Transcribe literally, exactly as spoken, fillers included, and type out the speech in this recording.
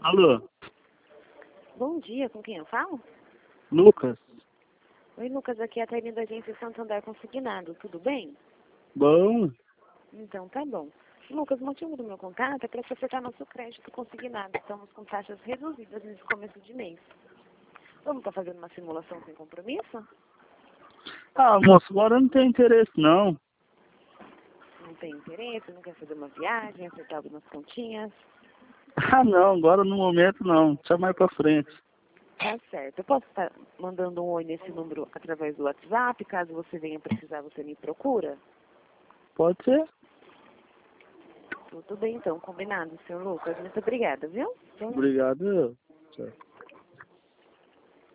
Alô, Bom dia, com quem eu falo? Lucas? Oi, Lucas, aqui é a Thaís da agência Santander Consignado, tudo bem? Bom, Então tá bom. Lucas, o motivo do meu contato é para você acertar nosso crédito consignado. Estamos com taxas reduzidas nesse começo de mês. Vamos estar fazendo uma simulação sem compromisso? ah, moço, agora eu não tenho interesse, não. Não tem interesse, não quer fazer uma viagem, acertar algumas continhas? Ah, não, agora no momento não. Deixa mais pra frente. Tá certo. Eu posso estar mandando um oi nesse número através do WhatsApp, caso você venha precisar, você me procura? Pode ser? Tudo bem então, combinado, senhor Lucas. Muito obrigada, viu? Obrigado. Tchau.